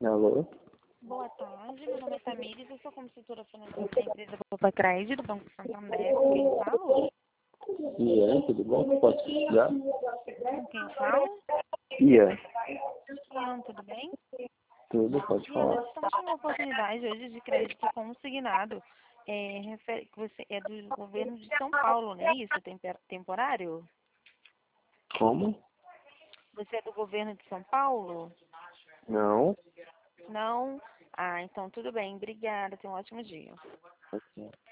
Alô? Boa tarde, meu nome é Tamires, eu sou consultora financeira da empresa Poupa Crédito do Banco Santander. Com quem eu falo? Ian, tudo bom? Posso te ajudar? Com quem eu falo? Ian, Ian, tudo bem? tudo, pode Ian, nós falar. estamos com uma oportunidade hoje de crédito consignado. Que você é do governo de São Paulo, não é isso? Temporário? Como? Você é do governo de São Paulo? Não. Não? Ah, então tudo bem. Obrigada. Tenha um ótimo dia. Ok.